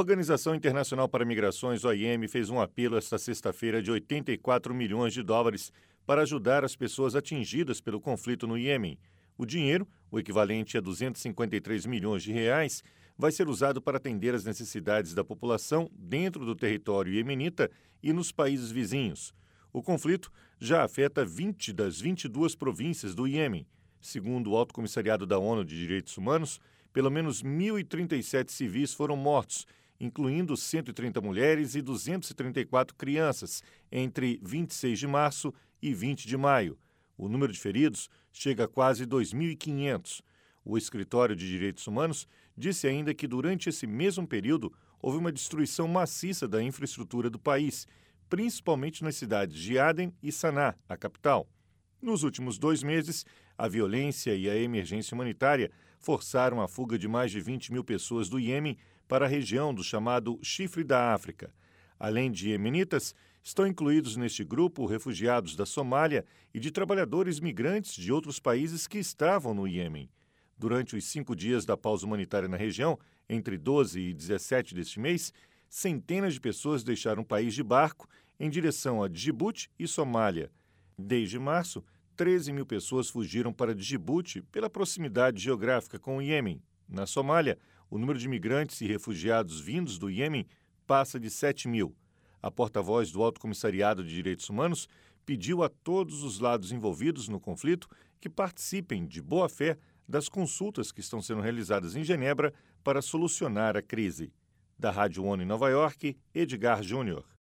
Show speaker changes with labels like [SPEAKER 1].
[SPEAKER 1] Organização Internacional para Migrações, OIM, fez um apelo esta sexta-feira de 84 milhões de dólares para ajudar as pessoas atingidas pelo conflito no Iêmen. O dinheiro, o equivalente a 253 milhões de reais, vai ser usado para atender as necessidades da população dentro do território iemenita e nos países vizinhos. O conflito já afeta 20 das 22 províncias do Iêmen. Segundo o Alto Comissariado da ONU de Direitos Humanos, pelo menos 1.037 civis foram mortos, incluindo 130 mulheres e 234 crianças, entre 26 de março e 20 de maio. O número de feridos chega a quase 2.500. O Escritório de Direitos Humanos disse ainda que durante esse mesmo período houve uma destruição maciça da infraestrutura do país, principalmente nas cidades de Aden e Sanaa, a capital. Nos últimos 2 meses, a violência e a emergência humanitária forçaram a fuga de mais de 20 mil pessoas do Iêmen para a região do chamado Chifre da África. Além de iemenitas, estão incluídos neste grupo refugiados da Somália e de trabalhadores migrantes de outros países que estavam no Iêmen. Durante os 5 dias da pausa humanitária na região, entre 12 e 17 deste mês, centenas de pessoas deixaram o país de barco em direção a Djibouti e Somália. Desde março, 13 mil pessoas fugiram para Djibouti pela proximidade geográfica com o Iêmen. Na Somália, o número de migrantes e refugiados vindos do Iêmen passa de 7 mil. A porta-voz do Alto Comissariado de Direitos Humanos pediu a todos os lados envolvidos no conflito que participem de boa fé das consultas que estão sendo realizadas em Genebra para solucionar a crise. Da Rádio ONU em Nova York, Edgar Júnior.